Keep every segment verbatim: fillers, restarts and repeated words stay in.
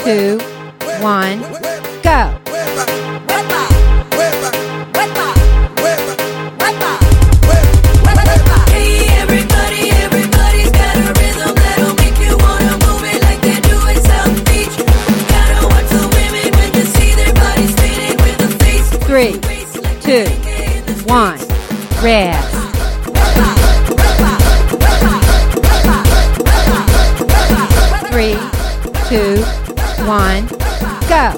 two, one, go. Three, two, one, rest. Three, two, one, go.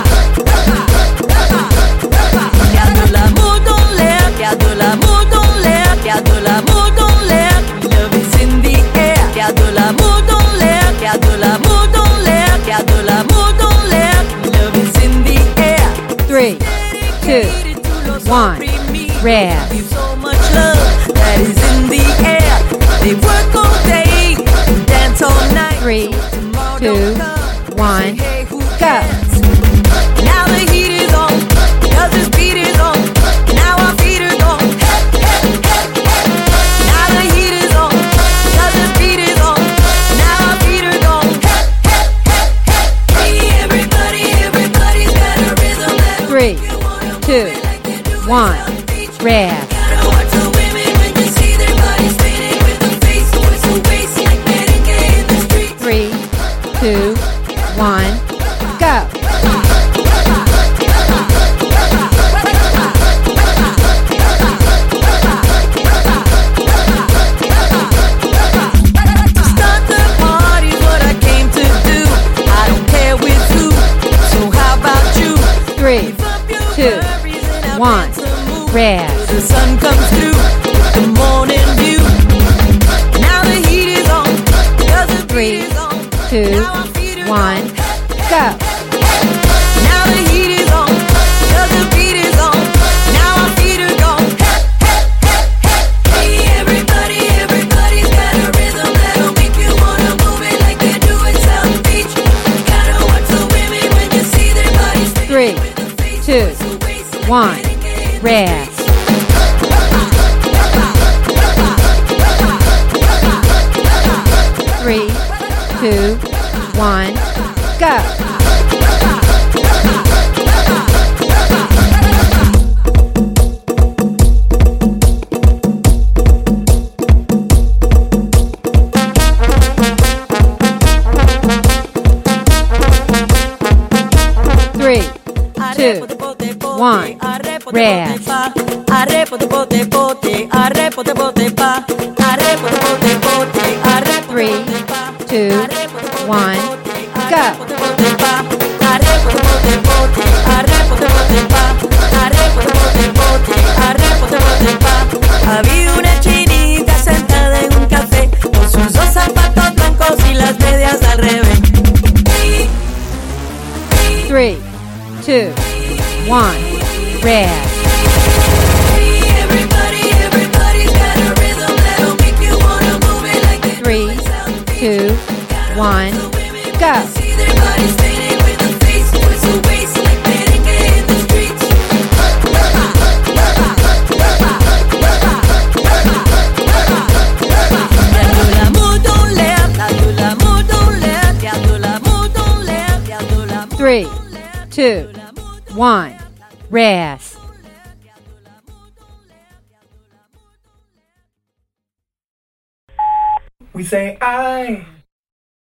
Garde l'amour dans l'air, garde l'amour dans l'air, garde l'amour dans l'air. Love is in the air. Garde l'amour dans l'air, garde l'amour dans l'air, garde l'amour dans l'air. Love is in the air. Three, two, one, rest. Give so much love that is in the air. They work all day, dance all night. Three, two, one, go. Now the heat is on, cause this beat is on. Now our feet are gone. Hey, hey, hey, hey. Now the heat is on, cause this beat is on. Now our feet are gone. Hey, hey, hey, hey. Hey, everybody, everybody's got a rhythm that Three, two, one, rest. gotta watch the women when you see their bodies spinning with the face, voice, and waist like merengue in the street. Three, two, one, go. Start the party's what I came to do. I don't care with who, so how about you? Three, two, one, rest. The sun comes through with the morning view. Now the heat is on, cause the Three, beat is on. two, Now our feet are one, gone. go. Now the heat is on, cause the beat is on. Now our feet are gone. Hey, everybody, everybody's got a rhythm that'll make you wanna move it like they do at South Beach. Gotta watch the women when you see their bodies spinning Three, with the face, two, voice, and waist like one, merengue in the rest. Three, two, one, go. Three, two, one, rest. Arre pote pote pote, arre pote pote pa, arre pote pote pote, arre pote Three, pote pa, two, arre pote pote one, pote, go. arre pote pote pa, arre pote pote pote, arre pote pote pa, arre pote pote pote, arre pote pote pa. Había una chinita sentada en un café con sus dos zapatos blancos y las medias al revés. Three, two, one, rest. Everybody, everybody's got a rhythm that'll make you wanna move it like they Three, do at South Beach. two, one, go. See their bodies spinning with the face, voice, and waist like merengue in the streets. Garde l'amour dans l'air, garde l'amour dans l'air, garde l'amour dans l'air, garde l'amour. Three, two, one, rest. We say I